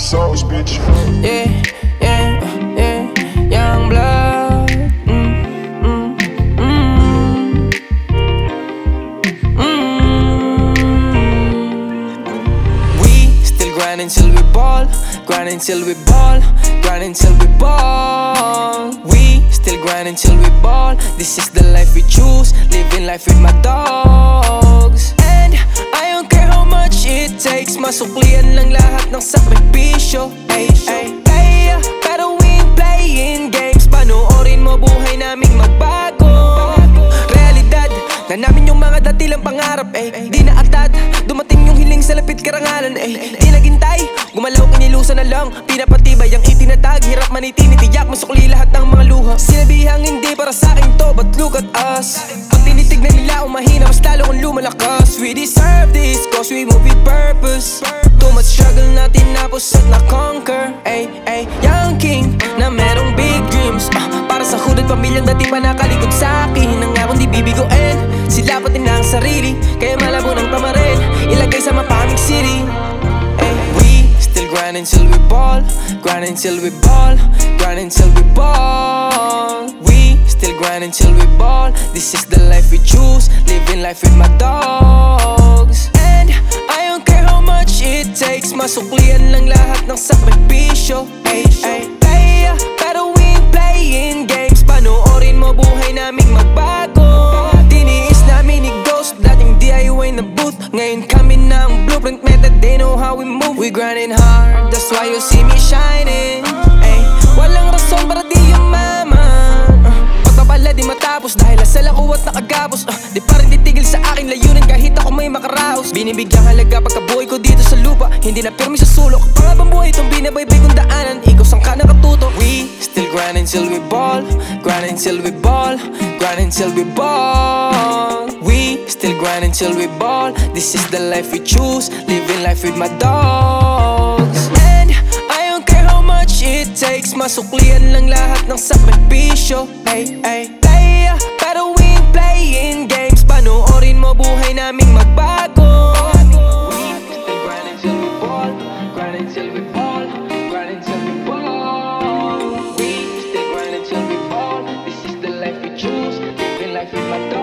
sauce, bitch. Yeah, yeah, yeah, young blood. We still grinding till we ball, grinding till we ball, grinding till we ball. We still grinding till we ball. This is the life we choose, living life with my dogs. And I don't care how much it takes, masuklian lang lahat ng sakripisyo. Ay, ay, kaya, pero we ain't playing games. Panoorin mo buhay naming magbago. Realidad, na namin yung mga dati lang pangarap. Di na atad, dumating yung hiling sa lapit karangalan. Di naghintay, gumalaw kinilusan na lang. Pinapatibay ang itinatag, hirap man itinitiyak, masukli lahat ng mga luha. Sinabihang hindi para sa akin to, but look at us. Pag tinitignan nila umahina, mas lalo kung lumalakas. We deserve this, cause we move with purpose. Too much struggle natin napos at na-conquer. Ay, ay, young king na merong big dreams. Para sa hood at pamilyang dati pa nakalikod sa akin. Nangakong di bibigoin, sila pati na ang sarili. Kaya malabo ng tamarin, ilagay sa mapaming city. Ay, we still grinding till we ball, grinding till we ball, grinding till we ball. We still grinding till we ball. This is the life we choose, living life with my dogs. And I don't care how much it takes, masuklian lang lahat ng sakripisyo. Ay, ay, kaya, pero we ain't playing games. Panoorin mo buhay naming magbago. Tiniis namin ni Ghost, dating DIY na booth. Ngayon kami na ang blueprint method, they know how we move. We grinding hard, that's why you see me shining. Ay, walang rason para di yumaman. Pagpapala di matapos dahil asal ako at nakagapos. Di pa rin titigil sa aking layunin kahit ako may makaraos. Binibigyang halaga pagkabuhay ko dito sa lupa, hindi na pirmi sa sulok. Pangabang buhay itong binabaybay kong daanan, ikaw saan ka nakatuto. We still grinding till we ball, grinding till we ball, grinding till we ball. We still grinding till we ball. This is the life we choose, living life with my dogs. And I don't care how much it takes, masuklian lang lahat ng sakripisyo. Ay, ay, kaya, pero we ain't playing games. Panoorin mo buhay naming magbago. We still grinding till we ball, grinding till we ball, grinding till we ball. We still grinding till we ball. This is the life we choose, living life with my dogs.